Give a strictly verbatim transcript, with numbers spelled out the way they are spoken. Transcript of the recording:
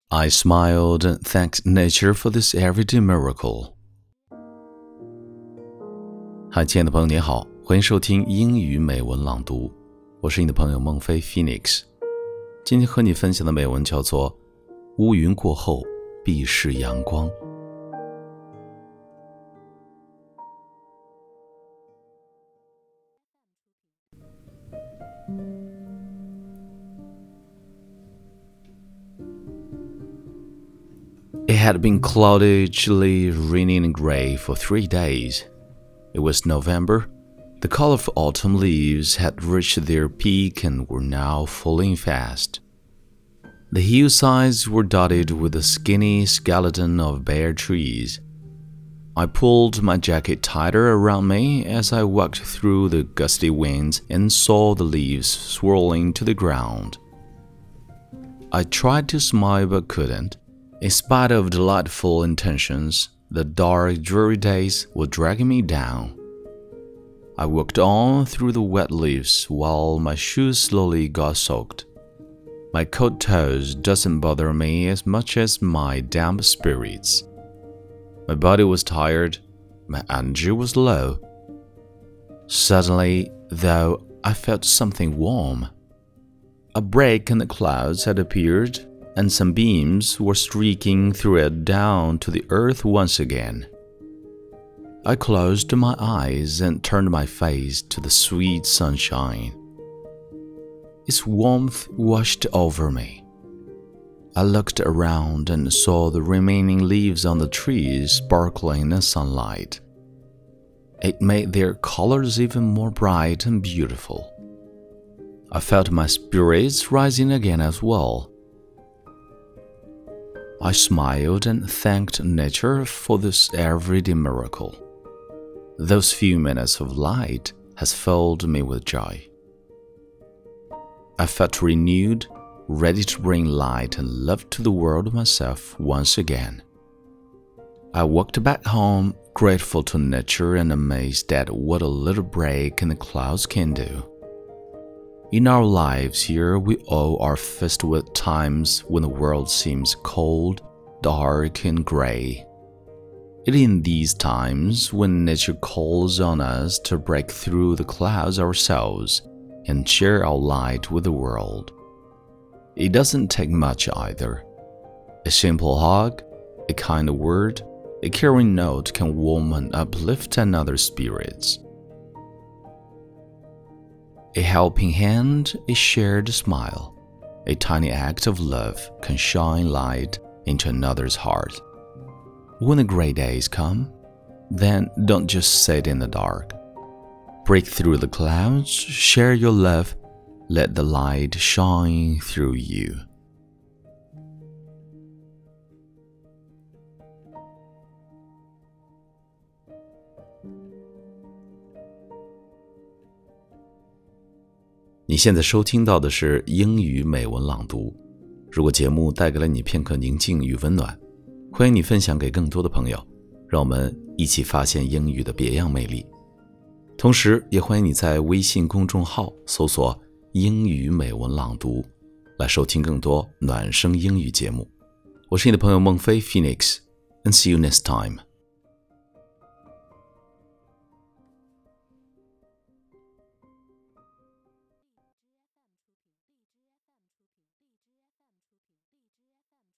I smiled and thanked nature for this everyday miracle. 嗨，亲爱的朋友，你好，欢迎收听英语美文朗读，我是你的朋友孟非 Phoenix。今天和你分享的美文叫做《乌云过后必是阳光》。It had been cloudy, chilly, raining and gray for three days. It was November. The colorful autumn leaves had reached their peak and were now falling fast. The hillsides were dotted with the skinny skeleton of bare trees. I pulled my jacket tighter around me as I walked through the gusty winds and saw the leaves swirling to the ground. I tried to smile but couldn't.In spite of delightful intentions, the dark, dreary days were dragging me down. I walked on through the wet leaves while my shoes slowly got soaked. My cold toes doesn't bother me as much as my damp spirits. My body was tired, my energy was low. Suddenly, though, I felt something warm. A break in the clouds had appeared,and some beams were streaking through it down to the earth once again. I closed my eyes and turned my face to the sweet sunshine. Its warmth washed over me. I looked around and saw the remaining leaves on the trees sparkling in the sunlight. It made their colors even more bright and beautiful. I felt my spirits rising again as well.I smiled and thanked nature for this everyday miracle. Those few minutes of light has filled me with joy. I felt renewed, ready to bring light and love to the world myself once again. I walked back home, grateful to nature and amazed at what a little break in the clouds can do.In our lives here, we all are faced with times when the world seems cold, dark, and gray. It is in these times when nature calls on us to break through the clouds ourselves and share our light with the world. It doesn't take much either. A simple hug, a kind word, a caring note can warm and uplift another's spirits.A helping hand, a shared smile, a tiny act of love can shine light into another's heart. When the gray days come, then don't just sit in the dark. Break through the clouds, share your love, let the light shine through you.你现在收听到的是英语美文朗读。如果节目带给了你片刻宁静与温暖，欢迎你分享给更多的朋友，让我们一起发现英语的别样魅力。同时也欢迎你在微信公众号搜索英语美文朗读，来收听更多暖声英语节目。我是你的朋友孟非 Phoenix， and see you next time.